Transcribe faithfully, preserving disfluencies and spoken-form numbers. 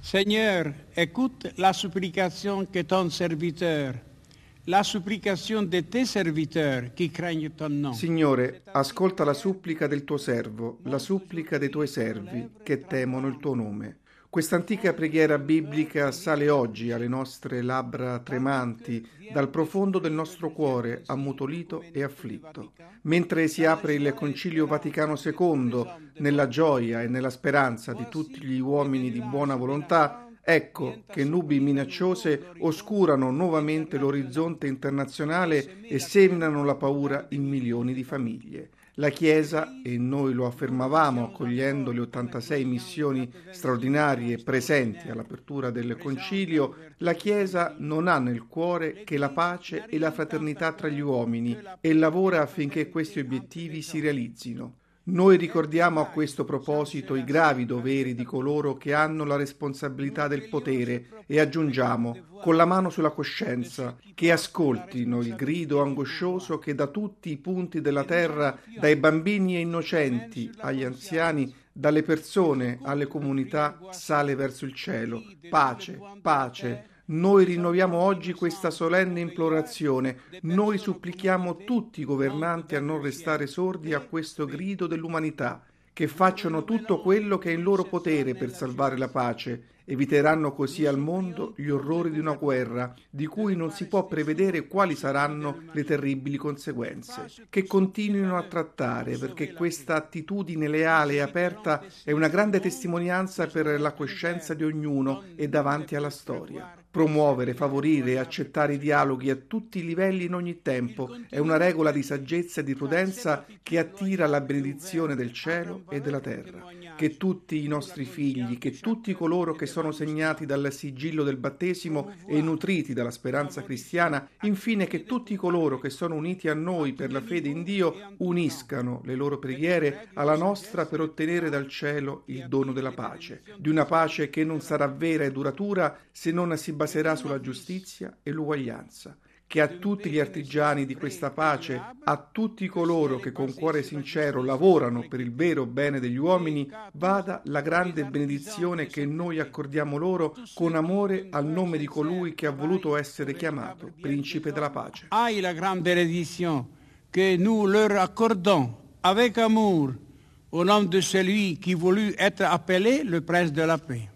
Seigneur, écoute la supplication que ton serviteur, la supplication de tes serviteurs qui craignent ton nom. Signore, ascolta la supplica del tuo servo, la supplica dei tuoi servi che temono il tuo nome. Questa antica preghiera biblica sale oggi alle nostre labbra tremanti dal profondo del nostro cuore ammutolito e afflitto. Mentre si apre il Concilio Vaticano secondo nella gioia e nella speranza di tutti gli uomini di buona volontà, ecco che nubi minacciose oscurano nuovamente l'orizzonte internazionale e seminano la paura in milioni di famiglie. La Chiesa, e noi lo affermavamo accogliendo le ottantasei missioni straordinarie presenti all'apertura del Concilio, la Chiesa non ha nel cuore che la pace e la fraternità tra gli uomini e lavora affinché questi obiettivi si realizzino. Noi ricordiamo a questo proposito i gravi doveri di coloro che hanno la responsabilità del potere e aggiungiamo, con la mano sulla coscienza, che ascoltino il grido angoscioso che da tutti i punti della terra, dai bambini e innocenti agli anziani, dalle persone alle comunità, sale verso il cielo. Pace, pace. Noi rinnoviamo oggi questa solenne implorazione, noi supplichiamo tutti i governanti a non restare sordi a questo grido dell'umanità, che facciano tutto quello che è in loro potere per salvare la pace, eviteranno così al mondo gli orrori di una guerra di cui non si può prevedere quali saranno le terribili conseguenze, che continuino a trattare perché questa attitudine leale e aperta è una grande testimonianza per la coscienza di ognuno e davanti alla storia. Promuovere, favorire e accettare i dialoghi a tutti i livelli in ogni tempo è una regola di saggezza e di prudenza che attira la benedizione del cielo e della terra. Che tutti i nostri figli, che tutti coloro che sono segnati dal sigillo del battesimo e nutriti dalla speranza cristiana, infine che tutti coloro che sono uniti a noi per la fede in Dio uniscano le loro preghiere alla nostra per ottenere dal cielo il dono della pace, di una pace che non sarà vera e duratura se non si baserà sulla giustizia e l'uguaglianza. Che a tutti gli artigiani di questa pace, a tutti coloro che con cuore sincero lavorano per il vero bene degli uomini, vada la grande benedizione che noi accordiamo loro con amore al nome di colui che ha voluto essere chiamato Principe della Pace. Aille la grande bénédiction que nous leur accordons avec amour au nom de celui qui voulut être appelé le Prince de la Paix.